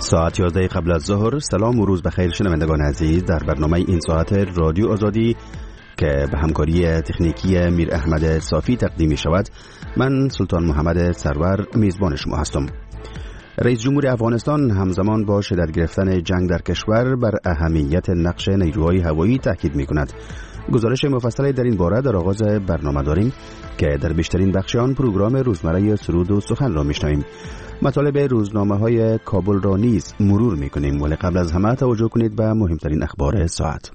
ساعت 11 قبل از ظهر. سلام و روز بخیر شنوندگان عزیز. در برنامه این ساعت رادیو آزادی که به همکاری تکنیکی میر احمد صافی تقدیم می شود، من سلطان محمد سرور میزبان شما هستم. رئیس جمهور افغانستان همزمان با شدت گرفتن جنگ در کشور بر اهمیت نقش نیروهای هوایی تاکید می کند. گزارش مفصلی در این باره در آغاز برنامه داریم که در بیشترین بخش آن پروگرام روزمره سرود و سخن را میشنویم. مطالب روزنامه‌های کابل را نیز مرور می‌کنیم، ولی قبل از همه توجه کنید به مهمترین اخبار ساعت.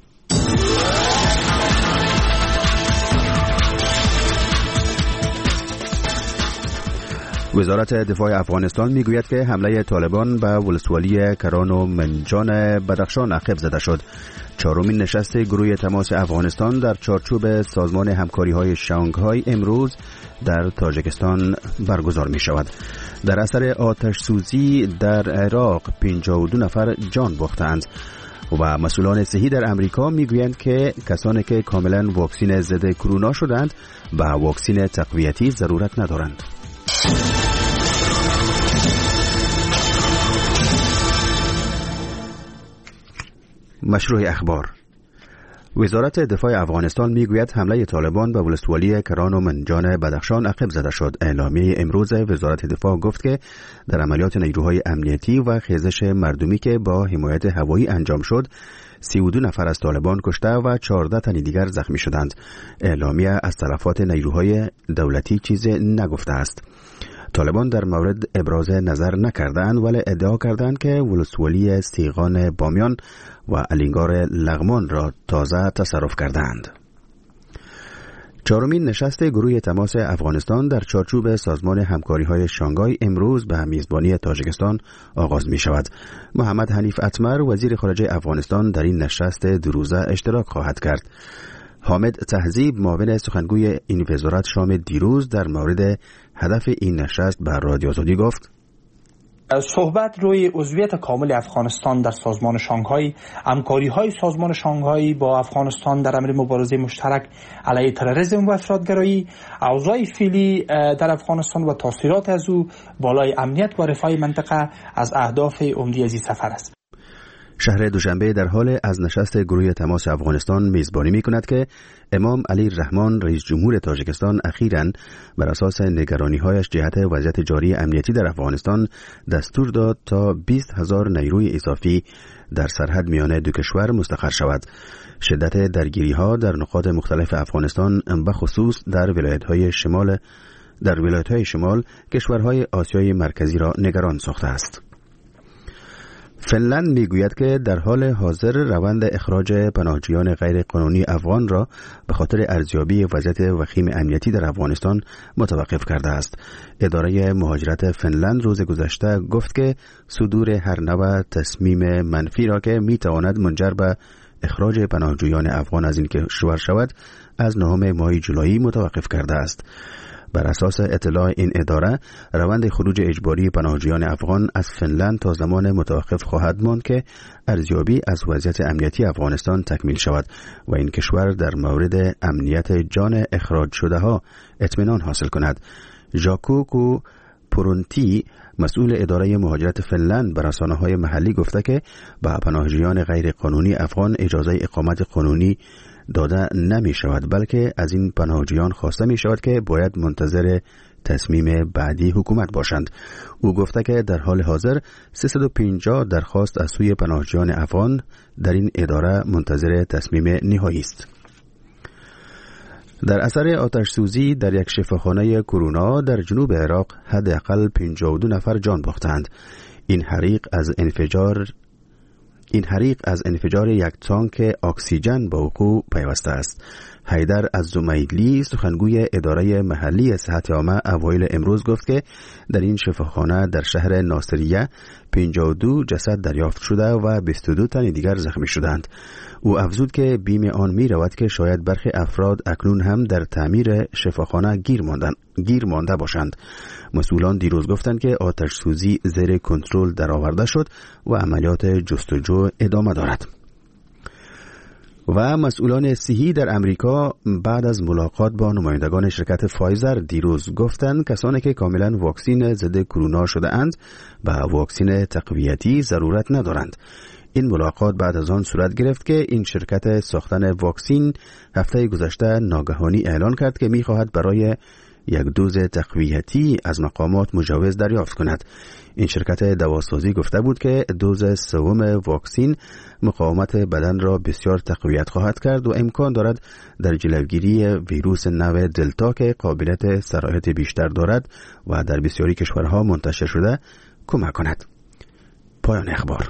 وزارت دفاع افغانستان میگوید که حمله طالبان به ولسوالی کران و منجان بدخشان عقب زده شد. چهارمین نشست گروه تماس افغانستان در چارچوب سازمان همکاری‌های شانگهای امروز در تاجیکستان برگزار می شود. در اثر آتش سوزی در عراق 52 نفر جان باختند و مسئولان صحی در امریکا میگویند که کسانی که کاملا واکسین ضد کرونا شدند به واکسین تقویتی ضرورت ندارند. مشروع اخبار. وزارت دفاع افغانستان میگوید حمله طالبان به ولسوالی کران و منجان بدخشان عقب زده شد. اعلامیه امروز وزارت دفاع گفت که در عملیات نیروهای امنیتی و خیزش مردمی که با حمایت هوایی انجام شد 32 نفر از طالبان کشته و 14 تن دیگر زخمی شدند. اعلامیه از تلفات نیروهای دولتی چیزی نگفته است. طالبان در مورد ابراز نظر نکردند، ولی ادعا کردند که ولسوالی سیغان بامیان و الینگار لغمان را تازه تصرف کردند. چهارمین نشست گروه تماس افغانستان در چارچوب سازمان همکاری‌های شانگهای امروز به میزبانی تاجیکستان آغاز می شود. محمد حنیف اتمر وزیر خارجه افغانستان در این نشست دو روزه اشتراک خواهد کرد. حامد تهذیب معاون سخنگوی این وزارت شام دیروز در مورد هدف این نشست به رادیو آزادی گفت: صحبت روی عضویت کامل افغانستان در سازمان شانگهای، همکاری‌های سازمان شانگهای با افغانستان در امر مبارزه مشترک علیه تروریسم و افراطگرایی، اوضاع فعلی در افغانستان و تاثیرات از او بالای امنیت و رفاه منطقه از اهداف عمده از این سفر است. شهر دوشنبه در حال از نشست گروه تماس افغانستان میزبانی می‌کند که امام علی الرحمن رئیس جمهور تاجیکستان اخیراً بر اساس نگرانی‌هایش جهت وضعیت جاری امنیتی در افغانستان دستور داد تا 20,000 نیروی اضافی در سرحد میان دو کشور مستقر شود. شدت درگیری‌ها در نقاط مختلف افغانستان به خصوص در ولایت‌های شمال کشورهای آسیای مرکزی را نگران ساخته است. فنلند میگوید که در حال حاضر روند اخراج پناهجویان غیر قانونی افغان را به خاطر ارزیابی وضعیت وخیم امنیتی در افغانستان متوقف کرده است. اداره مهاجرت فنلند روز گذشته گفت که صدور هر نوع تصمیم منفی را که میتواند منجر به اخراج پناهجویان افغان از این کشور شود از 9 ماه جولای متوقف کرده است. بر اساس اطلاع این اداره، روند خروج اجباری پناهجویان افغان از فنلند تا زمان متوقف خواهد ماند که ارزیابی از وضعیت امنیتی افغانستان تکمیل شود و این کشور در مورد امنیت جان اخراج شده ها اطمینان حاصل کند. ژاکو پورونتی مسئول اداره مهاجرت فنلند بر رسانه‌های محلی گفته که به پناهجویان غیر قانونی افغان اجازه اقامت قانونی داده نمی شود، بلکه از این پناهجویان خواسته می شود که باید منتظر تصمیم بعدی حکومت باشند. او گفته که در حال حاضر 350 درخواست از سوی پناهجویان افغان در این اداره منتظر تصمیم نهایی است. در اثر آتش سوزی در یک شفاخانه کرونا در جنوب عراق حداقل 52 نفر جان باختند. این حریق از انفجار یک تانک اکسیژن به وقوع پیوسته است. حیدر از زمیدلی سخنگوی اداره محلی صحت عامه اوایل امروز گفت که در این شفاخانه در شهر ناصریه 52 جسد دریافت شده و 22 تن دیگر زخمی شدند. او افزود که بیم آن می رود که شاید برخی افراد اکنون هم در تعمیر شفاخانه گیر مانده باشند. مسئولان دیروز گفتند که آتش سوزی زیر کنترل درآورده شد و عملیات جستجو ادامه دارد. و مسئولان صحی در امریکا بعد از ملاقات با نمایندگان شرکت فایزر دیروز گفتند کسانی که کاملا واکسین ضد کرونا شده اند و واکسین تقویتی ضرورت ندارند. این ملاقات بعد از آن صورت گرفت که این شرکت ساختن واکسین هفته گذشته ناگهانی اعلان کرد که می‌خواهد برای یک دوز تقویتی از مقامات مجوز دریافت کند. این شرکت دواسازی گفته بود که دوز سوم واکسین مقاومت بدن را بسیار تقویت خواهد کرد و امکان دارد در جلوگیری ویروس نو دلتا که قابلیت سرایت بیشتر دارد و در بسیاری کشورها منتشر شده کمک کند. پایان اخبار.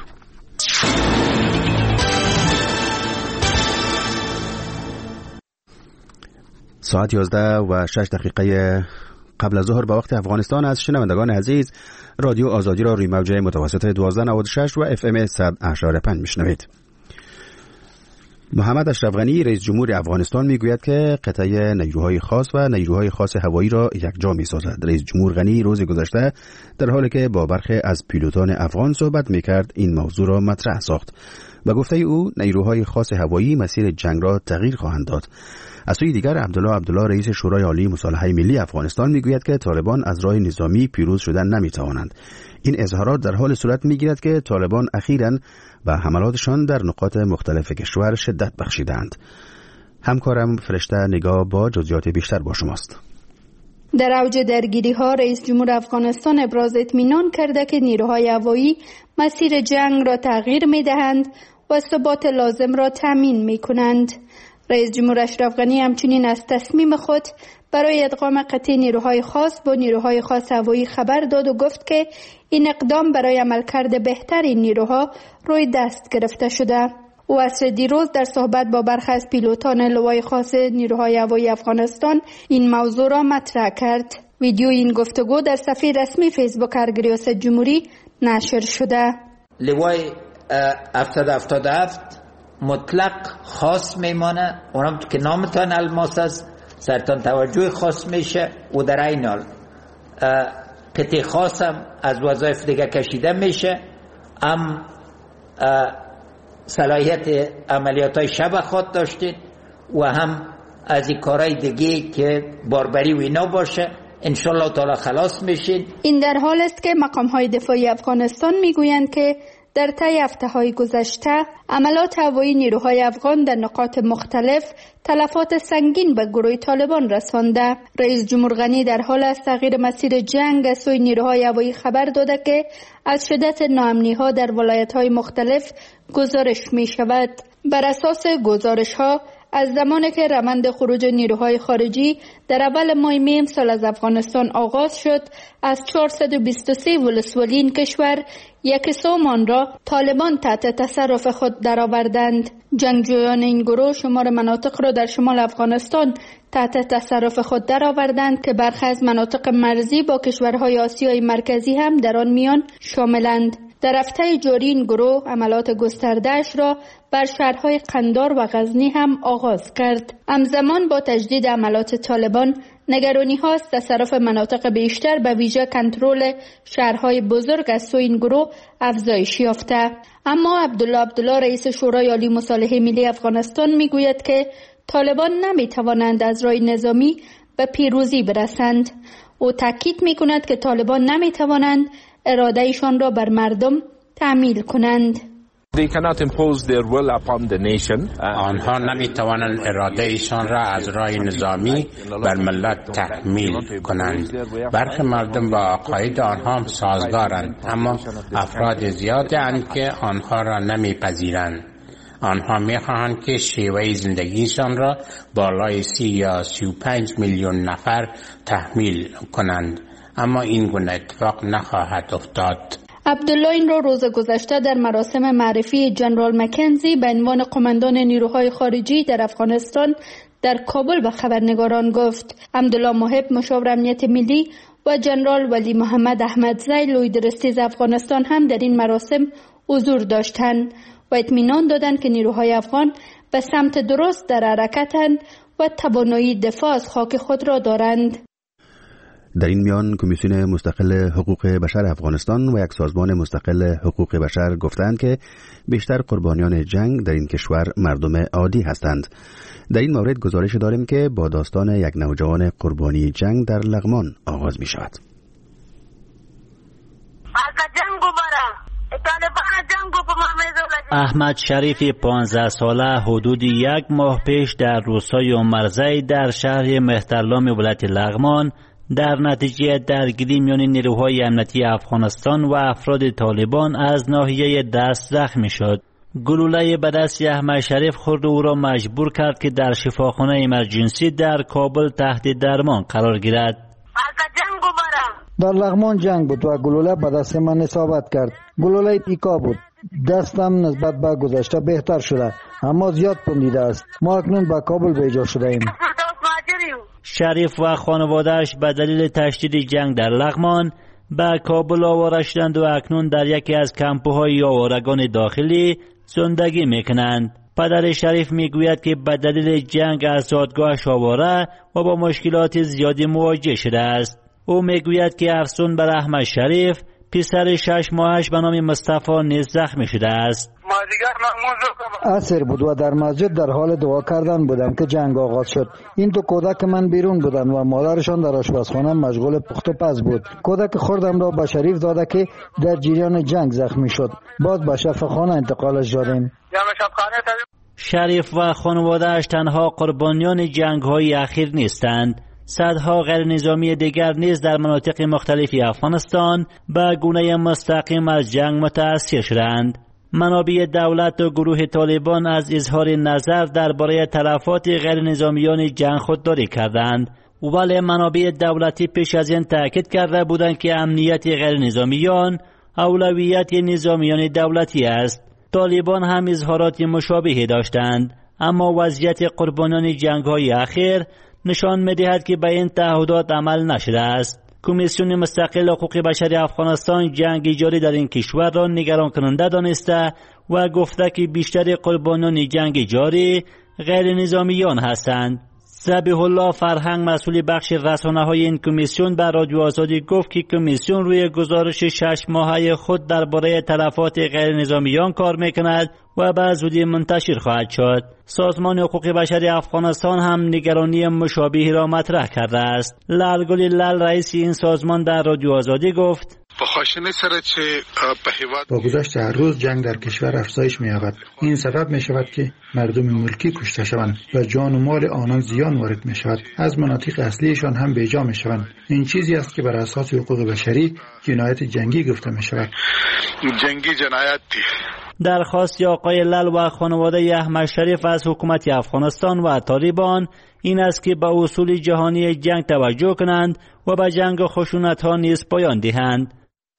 ساعت 11:06 قبل از ظهر به وقت افغانستان از شنوندگان عزیز رادیو آزادی را روی موج متوسط 1296 و FM 100.5 میشنوید. محمد اشرف غنی رئیس جمهور افغانستان میگوید که قطعه نیروهای خاص و نیروهای خاص هوایی را یکجا میسازد. رئیس جمهور غنی روز گذشته در حالی که با برخی از پیلوتان افغان صحبت میکرد این موضوع را مطرح ساخت. به گفته او نیروهای خاص هوایی مسیر جنگ را تغییر خواهند داد. از سوی دیگر عبدالله رئیس شورای عالی مصالحه ملی افغانستان میگوید که طالبان از راه نظامی پیروز شدن نمیتوانند. این اظهارات در حال صورت میگیرد که طالبان اخیراً و حملاتشان در نقاط مختلف کشور شدت بخشیدند. همکارم فرشته نگاه با جزئیات بیشتر با شماست. در اوج درگیری‌ها رئیس جمهور افغانستان ابراز اطمینان کرده که نیروهای هوایی مسیر جنگ را تغییر می‌دهند و ثبات لازم را تامین می‌کنند. رئیس جمهور اشرف غنی همچنین از تصمیم خود برای ادغام قطعی نیروهای خاص با نیروهای خاص هوایی خبر داد و گفت که این اقدام برای عملکرد بهتر این نیروها روی دست گرفته شده. او عصر دیروز در صحبت با برخی از پیلوتان لوای خاص نیروهای هوایی افغانستان این موضوع را مطرح کرد. ویدیو این گفتگو در صفحه رسمی فیسبوک ریاست جمهوری نشر شده. لوای 777 مطلق خاص میمانه، اونم که نامتان الماس است سرتان توجه خاص میشه و در این حال قطع خاص هم از وظایف دیگه کشیده میشه، هم صلاحیت عملیات های شب خود داشتید و هم از این کارهای دیگه که باربری و اینا باشه انشالله تعالی خلاص میشین. این در حال است که مقام های دفاعی افغانستان میگویند که در طی هفته‌های گذشته عملات هوایی نیروهای افغان در نقاط مختلف تلفات سنگین به گروه طالبان رسانده. رئیس جمهور غنی در حال از تغییر مسیر جنگ از سوی نیروهای هوایی خبر داده که از شدت ناامنی‌ها در ولایت‌های مختلف گزارش می‌شود. بر اساس گزارش‌ها از زمانی که روند خروج نیروهای خارجی در اول ماه می امسال از افغانستان آغاز شد، از 423 ولسوالی این کشور 1/3 آن را طالبان تحت تصرف خود درآوردند. جنگجویان این گروه شمار مناطق را در شمال افغانستان تحت تصرف خود درآوردند که برخی از مناطق مرزی با کشورهای آسیای مرکزی هم در آن میان شاملند. در هفته جاری این گروه عملات گسترده‌اش را بر شهرهای قندار و غزنی هم آغاز کرد. همزمان با تجدید عملات طالبان نگرانی هاست تصرف مناطق بیشتر به ویژه کنترل شهرهای بزرگ از سوی این گروه افزایش یافته. اما عبدالله رئیس شورای عالی مصالحه ملی افغانستان میگوید که طالبان نمیتوانند از راه نظامی به پیروزی برسند. او تاکید میکند که طالبان نمیتوانند اراده ایشان را بر مردم تحمیل کنند. آنها نمیتوانند اراده ایشان را از راه نظامی بر ملت تحمیل کنند. برخی مردم با عقاید آنها هم سازگارند، اما افراد زیادی اند که آنها را نمیپذیرند. آنها میخواهند که شیوه زندگیشان را بالای 30 یا 35 میلیون نفر تحمیل کنند، اما این گونه اتفاق نخواهد افتاد. عبدالله این را روز گذشته در مراسم معرفی جنرال مکنزی به عنوان قماندان نیروهای خارجی در افغانستان در کابل به خبرنگاران گفت. عبدالله محب مشاور امنیت ملی و جنرال ولی محمد احمدزی لوی درستیز افغانستان هم در این مراسم حضور داشتند و اطمینان دادند که نیروهای افغان به سمت درست در حرکتند و توانایی دفاع از خاک خود را دارند. در این میان کمیسیون مستقل حقوق بشر افغانستان و یک سازمان مستقل حقوق بشر گفتند که بیشتر قربانیان جنگ در این کشور مردم عادی هستند. در این مورد گزارش داریم که با داستان یک نوجوان قربانی جنگ در لغمان آغاز می شود. احمد شریف 15 ساله حدود یک ماه پیش در روستای عمرزی در شهر مهترلام ولایت لغمان در نتیجه درگیری میان نیروهای امنیتی افغانستان و افراد طالبان از ناحیه دست زخمی شد. گلوله به دست احمد شریف خورد و او را مجبور کرد که در شفاخانه ایمرجنسی در کابل تحت درمان قرار گیرد. در لغمان جنگ بود و گلوله به دست من اصابت کرد. گلوله پیکا بود. دستم نسبت به گذشته بهتر شده، اما زیاد پوندیده است. ما اکنون به کابل بیجا شده ایم. شریف و خانواده‌اش به دلیل تشدید جنگ در لغمان به کابل آواره شدند و اکنون در یکی از کمپ‌های آوارگان داخلی زندگی میکنند. پدر شریف میگوید که به دلیل جنگ از زادگاهش آواره و با مشکلات زیادی مواجه شده است. او میگوید که افسون بر احمد شریف پسر 6 ماهش به نام مصطفی نیز زخمی شده است. عصر بود و در مسجد در حال دعا کردن بودم که جنگ آغاز شد. این دو کودک من بیرون بودند و مادرشان در آشپزخانه مشغول پخت و پز بود. کودک خردم را به شریف داده که در جریان جنگ زخمی شد. باز به شفاخانه انتقالش دادیم. شریف و خانواده‌اش تنها قربانیان جنگ‌های اخیر نیستند. صدها غیر نظامی دیگر نیز در مناطق مختلفی افغانستان به گونه مستقیم از جنگ متأثر شدند. منابع دولت و گروه طالبان از اظهار نظر درباره تلفات غیر نظامیان جنگ خودداری کردند، ولی منابع دولتی پیش از این تاکید کرده بودند که امنیت غیر نظامیان اولویت نظامیان دولتی است. طالبان هم اظهارات مشابهی داشتند، اما وضعیت قربانیان جنگ‌های اخیر نشان می‌دهد که به این تعهدات عمل نشده است. کمیسیون مستقل حقوق بشر افغانستان جنگ جاری در این کشور را نگران کننده دانسته و گفته که بیشتر قربانیان جنگ جاری غیر نظامیان هستند. ذبیح الله فرهنگ مسئول بخش رسانه‌های این کمیسیون به رادیو آزادی گفت که کمیسیون روی گزارش 6 ماهه خود درباره تلفات غیر نظامیان کار می‌کند و به زودی منتشر خواهد شد. سازمان حقوق بشر افغانستان هم نگرانی مشابهی را مطرح کرده است. لالگل لال رئیس این سازمان در رادیو آزادی گفت: با گذشت هر روز جنگ در کشور افزایش می‌یابد. این سبب می‌شود که مردم ملکی کشته شوند و جان و مال آنان زیان وارد می‌شود. از مناطق اصلیشان هم بیجا می‌شوند. این چیزی است که بر اساس حقوق بشری جنایت جنگی گفته می‌شود. جنگی جنایتی. درخواست آقای لال و خانواده احمد شریف از حکومت افغانستان و طالبان این است که به اصول جهانی جنگ توجه کنند و به جنگ و خشونت‌ها نیز پایان دهند.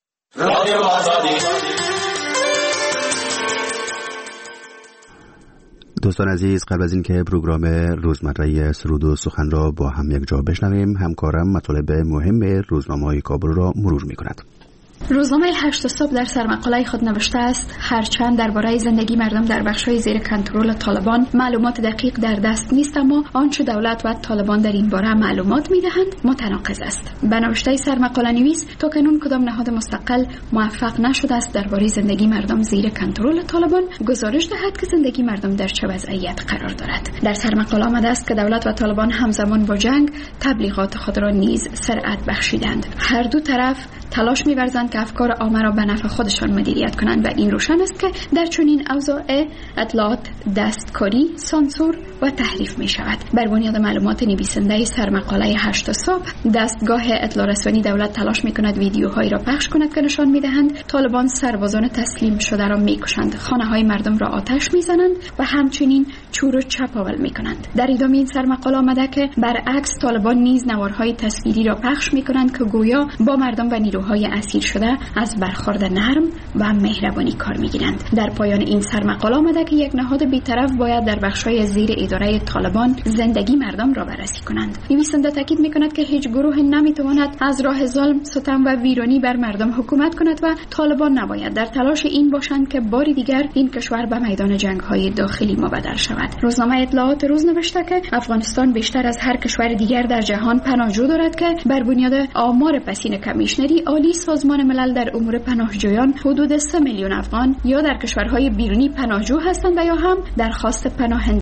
دوستان عزیز، قبل از اینکه پروگرام روزمره سرود و سخن را با هم یک جا بشنویم، همکارم مطالب مهم روزنامه‌های کابل را مرور می‌کند. روزنامه 8 صبح در سرمقاله خود نوشته است: هرچند درباره زندگی مردم در بخش‌های زیر کنترل طالبان معلومات دقیق در دست نیست، اما آنچه دولت و طالبان در این باره معلومات می‌دهند متناقض است. به نوشته سرمقاله نویس، تاکنون کدام نهاد مستقل موفق نشده است درباره زندگی مردم زیر کنترل طالبان گزارش دهد که زندگی مردم در چه وضعیت قرار دارد. در سرمقاله آمده است که دولت و طالبان همزمان با جنگ تبلیغات خود را نیز سرعت بخشیدند. هر دو طرف تلاش می‌ورزند که افکار عامه را به نفع خودشان مدیریت کنند و این روشن است که در چنین اوضاع اطلاعات دستکاری، سانسور و تحریف می شود. بر بنیاد معلومات نویسنده سرمقاله 8 صبح، دستگاه اطلاع رسانی دولت تلاش می کند ویدیوهایی را پخش کند که نشان می دهند طالبان سربازان تسلیم شده را می کشند، خانه های مردم را آتش می زنند و همچنین چور و چپاول می کنند. در ادامه این سرمقاله آمده که برعکس طالبان نیز نوارهای تصویری را پخش می کنند که گویا با مردم و نیروهای اسیر شده شده از برخورد نرم و مهربانی کار میگیرند. در پایان این سرمقاله آمده که یک نهاد بی‌طرف باید در بخش‌های زیر اداره طالبان زندگی مردم را بررسی کنند. نویسنده تاکید می‌کند که هیچ گروه نمی‌تواند از راه ظلم، ستم و ویرانی بر مردم حکومت کند و طالبان نباید در تلاش این باشند که باری دیگر این کشور به میدان جنگ‌های داخلی مبدل شود. روزنامه اطلاعات روز نوشته که افغانستان بیشتر از هر کشور دیگر در جهان پناهجو دارد که بر بنیاد آمار پسین کمیشنری عالی سازمان ملل در امور پناهجویان حدود 3 میلیون افغان یا در کشورهای بیرونی پناهجو هستند و یا هم درخواست پناهندگی